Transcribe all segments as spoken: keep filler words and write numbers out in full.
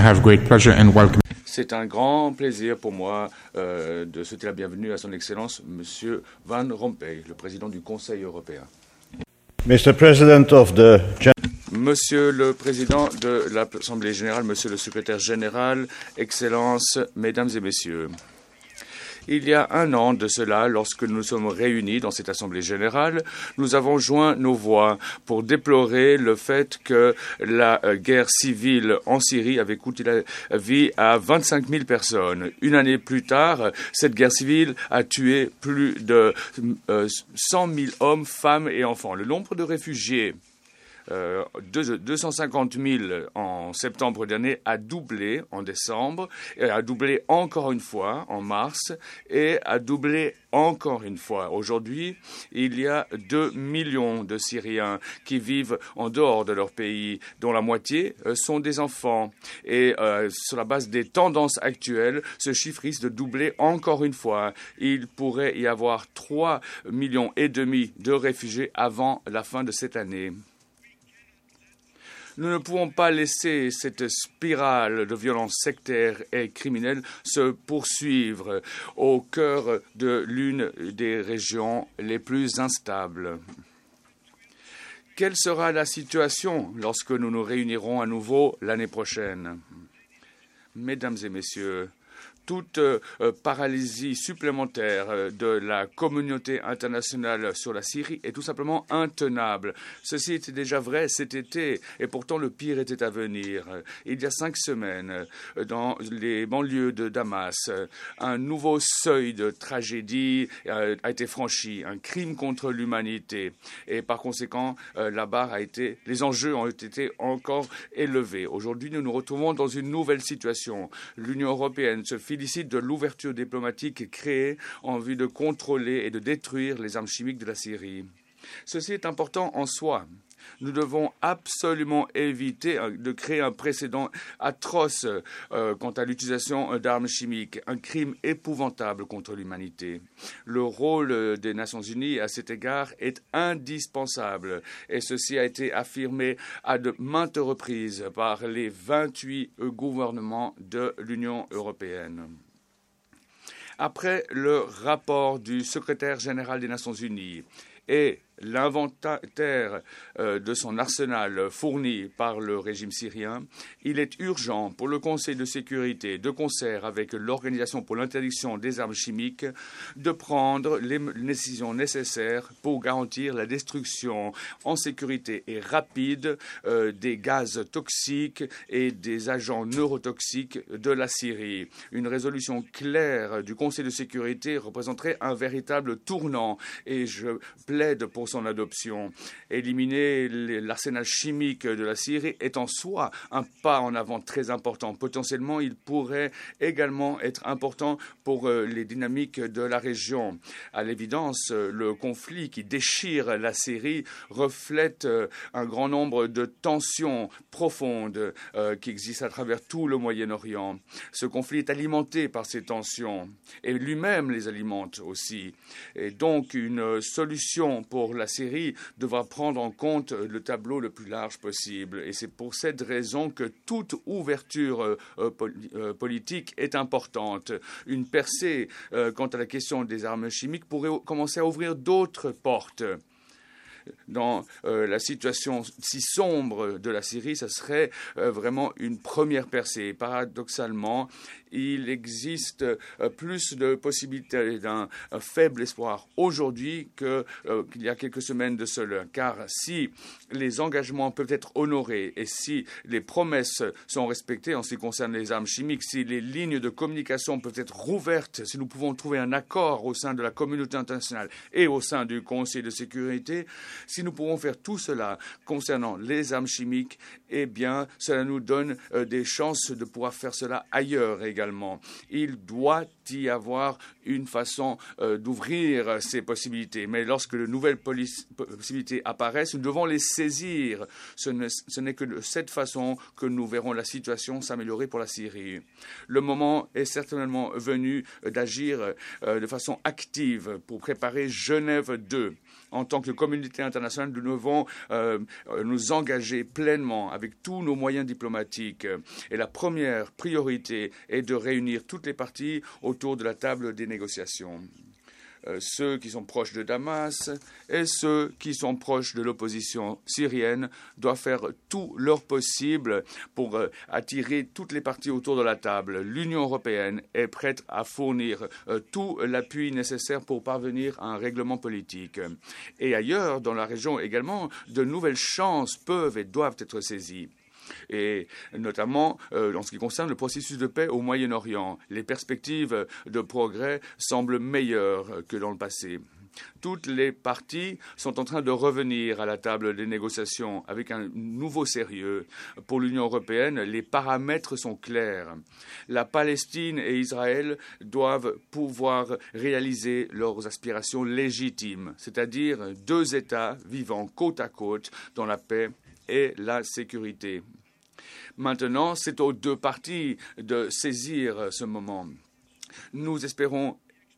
have great pleasure in welcoming. C'est un grand plaisir pour moi euh, de souhaiter la bienvenue à son Excellence, Monsieur Van Rompuy, le président du Conseil européen. Mister President of the... Monsieur le Président de l'Assemblée générale, Monsieur le Secrétaire général, Excellences, Mesdames et Messieurs. Il y a un an de cela, lorsque nous nous sommes réunis dans cette Assemblée générale, nous avons joint nos voix pour déplorer le fait que la guerre civile en Syrie avait coûté la vie à vingt-cinq mille personnes. Une année plus tard, cette guerre civile a tué plus de cent mille hommes, femmes et enfants. Le nombre de réfugiés, Euh, deux cent cinquante mille en septembre dernier, a doublé en décembre, et a doublé encore une fois en mars, et a doublé encore une fois. Aujourd'hui, il y a deux millions de Syriens qui vivent en dehors de leur pays, dont la moitié euh, sont des enfants. Et euh, sur la base des tendances actuelles, ce chiffre risque de doubler encore une fois. Il pourrait y avoir trois millions et demi de réfugiés avant la fin de cette année. Nous ne pouvons pas laisser cette spirale de violence sectaire et criminelle se poursuivre au cœur de l'une des régions les plus instables. Quelle sera la situation lorsque nous nous réunirons à nouveau l'année prochaine? Mesdames et messieurs, toute euh, paralysie supplémentaire euh, de la communauté internationale sur la Syrie est tout simplement intenable. Ceci était déjà vrai cet été, et pourtant le pire était à venir. Il y a cinq semaines, euh, dans les banlieues de Damas, euh, un nouveau seuil de tragédie euh, a été franchi, un crime contre l'humanité. Et par conséquent, euh, la barre a été, les enjeux ont été encore élevés. Aujourd'hui, nous nous retrouvons dans une nouvelle situation. L'Union européenne se félicite de l'ouverture diplomatique créée en vue de contrôler et de détruire les armes chimiques de la Syrie. Ceci est important en soi. Nous devons absolument éviter de créer un précédent atroce euh, quant à l'utilisation d'armes chimiques, un crime épouvantable contre l'humanité. Le rôle des Nations unies à cet égard est indispensable et ceci a été affirmé à de maintes reprises par les vingt-huit gouvernements de l'Union européenne. Après le rapport du secrétaire général des Nations unies et l'inventaire euh, de son arsenal fourni par le régime syrien, il est urgent pour le Conseil de sécurité, de concert avec l'Organisation pour l'interdiction des armes chimiques, de prendre les décisions nécessaires pour garantir la destruction en sécurité et rapide euh, des gaz toxiques et des agents neurotoxiques de la Syrie. Une résolution claire du Conseil de sécurité représenterait un véritable tournant et je plaide pour son adoption. Éliminer l'arsenal chimique de la Syrie est en soi un pas en avant très important. Potentiellement, il pourrait également être important pour les dynamiques de la région. À l'évidence, le conflit qui déchire la Syrie reflète un grand nombre de tensions profondes euh, qui existent à travers tout le Moyen-Orient. Ce conflit est alimenté par ces tensions et lui-même les alimente aussi. Et donc, une solution pour la Syrie devra prendre en compte le tableau le plus large possible. Et c'est pour cette raison que toute ouverture euh, pol euh, politique est importante. Une percée euh, quant à la question des armes chimiques pourrait commencer à ouvrir d'autres portes. Dans euh, la situation si sombre de la Syrie, ce serait euh, vraiment une première percée. Paradoxalement, il existe euh, plus de possibilités d'un faible espoir aujourd'hui qu'il euh, qu'il y a quelques semaines de cela. Car si les engagements peuvent être honorés et si les promesses sont respectées en ce qui concerne les armes chimiques, si les lignes de communication peuvent être rouvertes, si nous pouvons trouver un accord au sein de la communauté internationale et au sein du Conseil de sécurité, si nous pouvons faire tout cela concernant les armes chimiques, eh bien, cela nous donne euh, des chances de pouvoir faire cela ailleurs également. Il doit y avoir une façon euh, d'ouvrir ces possibilités. Mais lorsque de nouvelles possibilités apparaissent, nous devons les saisir. Ce n'est que de cette façon que nous verrons la situation s'améliorer pour la Syrie. Le moment est certainement venu d'agir euh, de façon active pour préparer Genève deux. En tant que communauté internationale, nous devons euh, nous engager pleinement avec tous nos moyens diplomatiques. Et la première priorité est de réunir toutes les parties autour de la table des négociations. Euh, ceux qui sont proches de Damas et ceux qui sont proches de l'opposition syrienne doivent faire tout leur possible pour euh, attirer toutes les parties autour de la table. L'Union européenne est prête à fournir euh, tout l'appui nécessaire pour parvenir à un règlement politique. Et ailleurs, dans la région également, de nouvelles chances peuvent et doivent être saisies. Et notamment euh, en ce qui concerne le processus de paix au Moyen-Orient. Les perspectives de progrès semblent meilleures que dans le passé. Toutes les parties sont en train de revenir à la table des négociations avec un nouveau sérieux. Pour l'Union européenne, les paramètres sont clairs. La Palestine et Israël doivent pouvoir réaliser leurs aspirations légitimes, c'est-à-dire deux États vivant côte à côte dans la paix et la sécurité. Maintenant, c'est aux deux parties de saisir ce moment. Nous espérons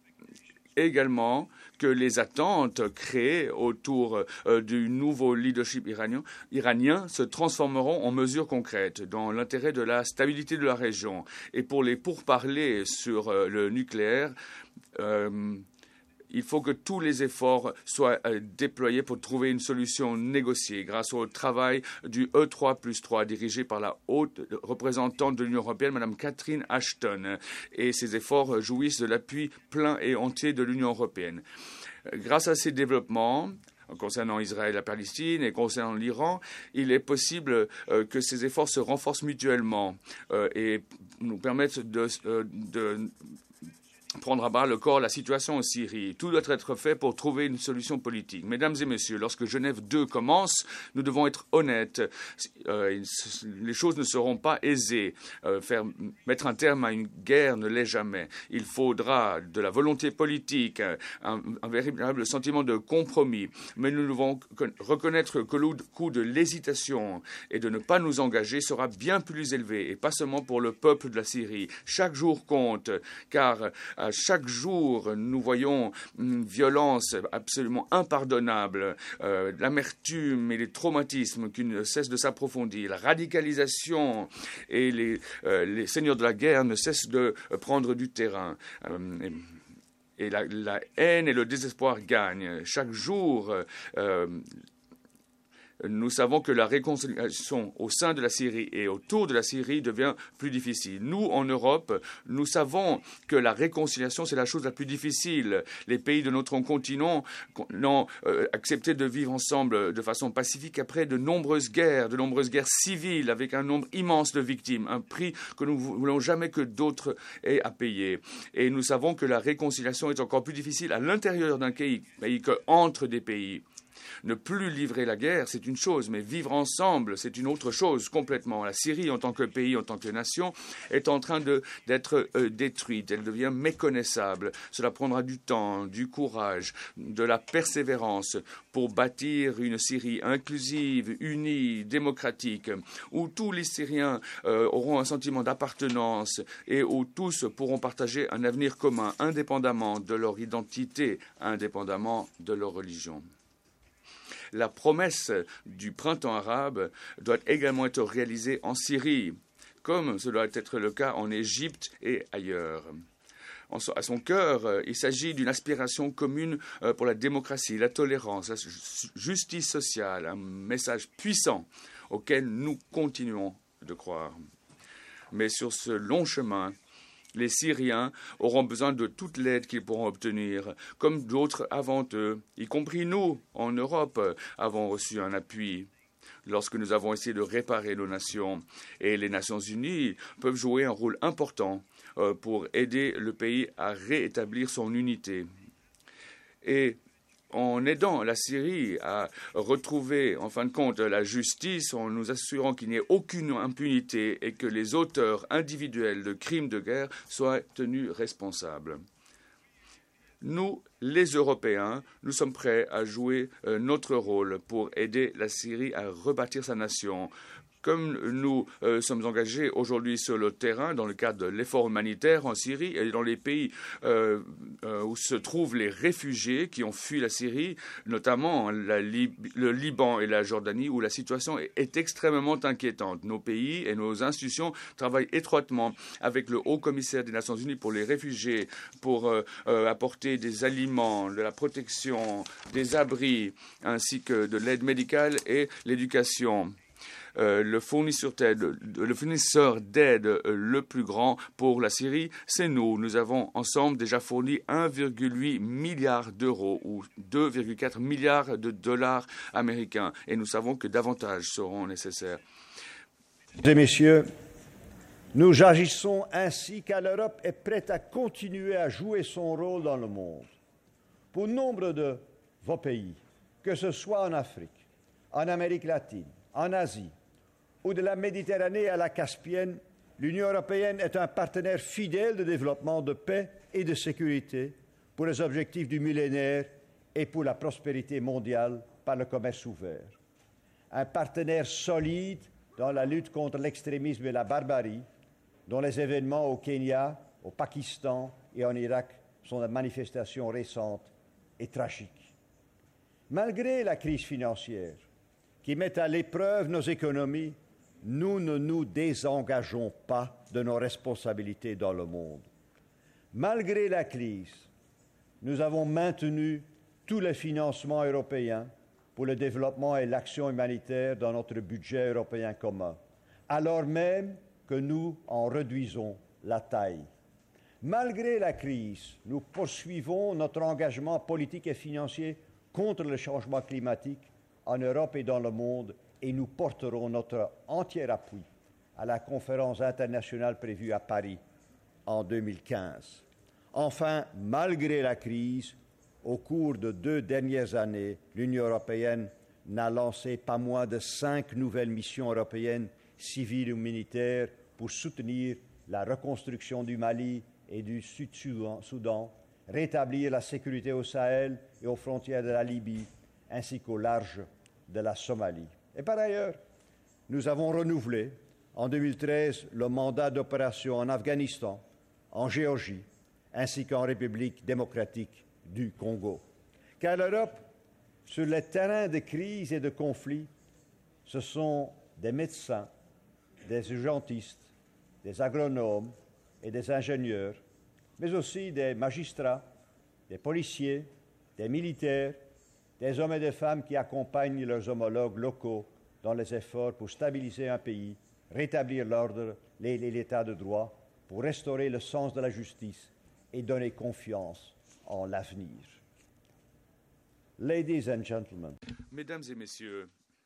également que les attentes créées autour euh, du nouveau leadership iranien, iranien se transformeront en mesures concrètes dans l'intérêt de la stabilité de la région. Et pour les pourparlers sur euh, le nucléaire, euh, il faut que tous les efforts soient euh, déployés pour trouver une solution négociée grâce au travail du E trois plus trois dirigé par la haute représentante de l'Union européenne, Mme Catherine Ashton. Et ces efforts jouissent de l'appui plein et entier de l'Union européenne. Grâce à ces développements, concernant Israël et la Palestine et concernant l'Iran, il est possible euh, que ces efforts se renforcent mutuellement euh, et nous permettent de, euh, de prendre à bras le corps la situation en Syrie. Tout doit être fait pour trouver une solution politique. Mesdames et messieurs, lorsque Genève deux commence, nous devons être honnêtes. Euh, les choses ne seront pas aisées. Euh, faire, mettre un terme à une guerre ne l'est jamais. Il faudra de la volonté politique, un, un véritable sentiment de compromis. Mais nous devons reconnaître que le coût de l'hésitation et de ne pas nous engager sera bien plus élevé, et pas seulement pour le peuple de la Syrie. Chaque jour compte, car à chaque jour, nous voyons une violence absolument impardonnable, euh, l'amertume et les traumatismes qui ne cessent de s'approfondir, la radicalisation et les, euh, les seigneurs de la guerre ne cessent de prendre du terrain. Euh, et, et la, la haine et le désespoir gagnent. Chaque jour, euh, nous savons que la réconciliation au sein de la Syrie et autour de la Syrie devient plus difficile. Nous, en Europe, nous savons que la réconciliation, c'est la chose la plus difficile. Les pays de notre continent n'ont euh, accepté de vivre ensemble de façon pacifique après de nombreuses guerres, de nombreuses guerres civiles, avec un nombre immense de victimes, un prix que nous ne voulons jamais que d'autres aient à payer. Et nous savons que la réconciliation est encore plus difficile à l'intérieur d'un pays, pays qu'entre des pays. Ne plus livrer la guerre, c'est une chose, mais vivre ensemble, c'est une autre chose complètement. La Syrie, en tant que pays, en tant que nation, est en train de, d'être euh, détruite. Elle devient méconnaissable. Cela prendra du temps, du courage, de la persévérance pour bâtir une Syrie inclusive, unie, démocratique, où tous les Syriens euh, auront un sentiment d'appartenance et où tous pourront partager un avenir commun, indépendamment de leur identité, indépendamment de leur religion. La promesse du printemps arabe doit également être réalisée en Syrie, comme ce doit être le cas en Égypte et ailleurs. À son cœur, il s'agit d'une aspiration commune pour la démocratie, la tolérance, la justice sociale, un message puissant auquel nous continuons de croire. Mais sur ce long chemin, les Syriens auront besoin de toute l'aide qu'ils pourront obtenir, comme d'autres avant eux, y compris nous, en Europe, avons reçu un appui lorsque nous avons essayé de réparer nos nations. Et les Nations unies peuvent jouer un rôle important pour aider le pays à réétablir son unité. Et en aidant la Syrie à retrouver, en fin de compte, la justice, en nous assurant qu'il n'y ait aucune impunité et que les auteurs individuels de crimes de guerre soient tenus responsables. Nous, les Européens, nous sommes prêts à jouer euh, notre rôle pour aider la Syrie à rebâtir sa nation, Comme nous euh, sommes engagés aujourd'hui sur le terrain dans le cadre de l'effort humanitaire en Syrie et dans les pays euh, euh, où se trouvent les réfugiés qui ont fui la Syrie, notamment la Lib- le Liban et la Jordanie, où la situation est, est extrêmement inquiétante. Nos pays et nos institutions travaillent étroitement avec le Haut-Commissaire des Nations Unies pour les réfugiés, pour euh, euh, apporter des aliments, de la protection, des abris, ainsi que de l'aide médicale et l'éducation. Euh, le fournisseur d'aide, le fournisseur d'aide euh, le plus grand pour la Syrie, c'est nous. Nous avons ensemble déjà fourni un virgule huit milliard d'euros ou deux virgule quatre milliards de dollars américains et nous savons que davantage seront nécessaires. Mesdames et messieurs, nous agissons ainsi car l'Europe est prête à continuer à jouer son rôle dans le monde. Pour nombre de vos pays, que ce soit en Afrique, en Amérique latine, en Asie, ou de la Méditerranée à la Caspienne, l'Union européenne est un partenaire fidèle de développement, de paix et de sécurité pour les objectifs du millénaire et pour la prospérité mondiale par le commerce ouvert. Un partenaire solide dans la lutte contre l'extrémisme et la barbarie, dont les événements au Kenya, au Pakistan et en Irak sont des manifestations récentes et tragiques. Malgré la crise financière qui met à l'épreuve nos économies, nous ne nous désengageons pas de nos responsabilités dans le monde. Malgré la crise, nous avons maintenu tous les financements européens pour le développement et l'action humanitaire dans notre budget européen commun, alors même que nous en réduisons la taille. Malgré la crise, nous poursuivons notre engagement politique et financier contre le changement climatique en Europe et dans le monde, et nous porterons notre entier appui à la conférence internationale prévue à Paris en deux mille quinze. Enfin, malgré la crise, au cours de deux dernières années, l'Union européenne n'a lancé pas moins de cinq nouvelles missions européennes, civiles ou militaires, pour soutenir la reconstruction du Mali et du Sud-Soudan, rétablir la sécurité au Sahel et aux frontières de la Libye, ainsi qu'au large de la Somalie. Et par ailleurs, nous avons renouvelé en deux mille treize le mandat d'opération en Afghanistan, en Géorgie, ainsi qu'en République démocratique du Congo. Car l'Europe, sur les terrains de crise et de conflit, ce sont des médecins, des urgentistes, des agronomes et des ingénieurs, mais aussi des magistrats, des policiers, des militaires, des hommes et des femmes qui accompagnent leurs homologues locaux dans les efforts pour stabiliser un pays, rétablir l'ordre et l'état de droit, pour restaurer le sens de la justice et donner confiance en l'avenir. Ladies and gentlemen. Mesdames et messieurs,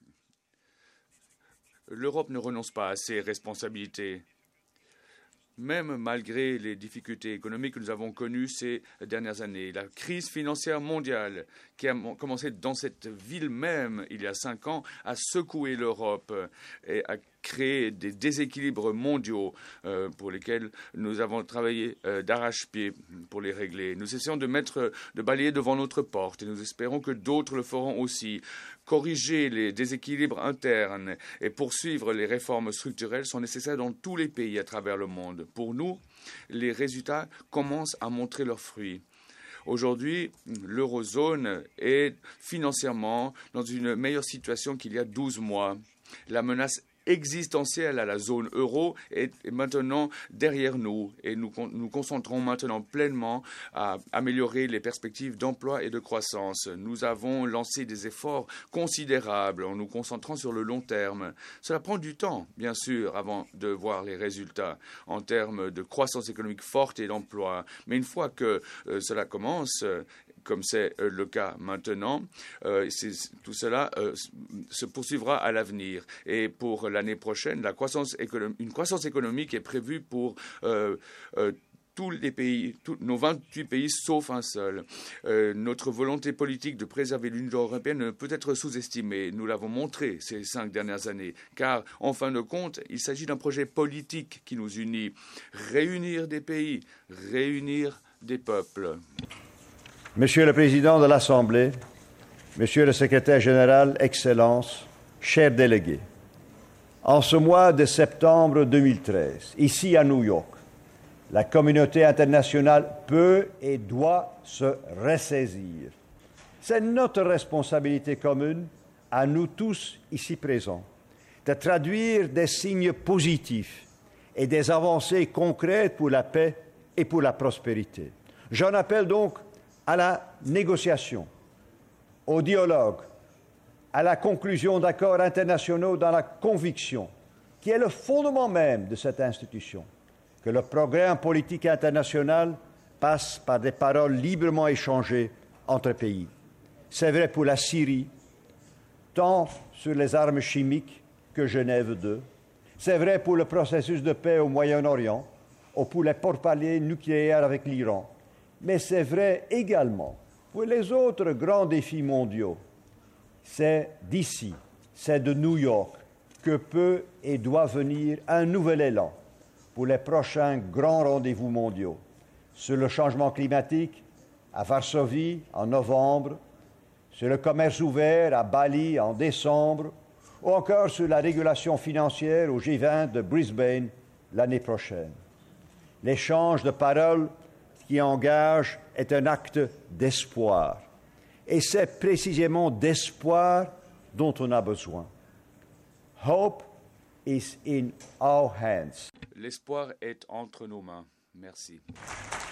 l'Europe ne renonce pas à ses responsabilités. Même malgré les difficultés économiques que nous avons connues ces dernières années. La crise financière mondiale qui a commencé dans cette ville même il y a cinq ans a secoué l'Europe et a créé des déséquilibres mondiaux euh, pour lesquels nous avons travaillé euh, d'arrache-pied pour les régler. Nous essayons de mettre, de balayer devant notre porte et nous espérons que d'autres le feront aussi. Corriger les déséquilibres internes et poursuivre les réformes structurelles sont nécessaires dans tous les pays à travers le monde. Pour nous, les résultats commencent à montrer leurs fruits. Aujourd'hui, l'eurozone est financièrement dans une meilleure situation qu'il y a douze mois. La menace existentielle à la zone euro est maintenant derrière nous et nous nous concentrons maintenant pleinement à améliorer les perspectives d'emploi et de croissance. Nous avons lancé des efforts considérables en nous concentrant sur le long terme. Cela prend du temps, bien sûr, avant de voir les résultats en termes de croissance économique forte et d'emploi. Mais une fois que euh, cela commence, euh, comme c'est euh, le cas maintenant, euh, tout cela euh, se poursuivra à l'avenir. Et pour l'année prochaine, la croissance une croissance économique est prévue pour euh, euh, tous les pays, tous nos vingt-huit pays, sauf un seul. Euh, notre volonté politique de préserver l'Union européenne ne peut être sous-estimée. Nous l'avons montré ces cinq dernières années. Car, en fin de compte, il s'agit d'un projet politique qui nous unit. Réunir des pays, réunir des peuples. Monsieur le Président de l'Assemblée, Monsieur le Secrétaire général, Excellences, chers délégués, En ce mois de septembre deux mille treize, ici à New York, la communauté internationale peut et doit se ressaisir. C'est notre responsabilité commune, à nous tous ici présents, de traduire des signes positifs et des avancées concrètes pour la paix et pour la prospérité. J'en appelle donc à la négociation, au dialogue, à la conclusion d'accords internationaux dans la conviction, qui est le fondement même de cette institution, que le progrès en politique internationale passe par des paroles librement échangées entre pays. C'est vrai pour la Syrie, tant sur les armes chimiques que Genève deux. C'est vrai pour le processus de paix au Moyen-Orient, ou pour les pourparlers nucléaires avec l'Iran. Mais c'est vrai également pour les autres grands défis mondiaux. C'est d'ici, c'est de New York, que peut et doit venir un nouvel élan pour les prochains grands rendez-vous mondiaux. Sur le changement climatique, à Varsovie en novembre, sur le commerce ouvert à Bali en décembre, ou encore sur la régulation financière au G vingt de Brisbane l'année prochaine. L'échange de paroles qui engage est un acte d'espoir. Et c'est précisément d'espoir dont on a besoin. Hope is in our hands. L'espoir est entre nos mains. Merci.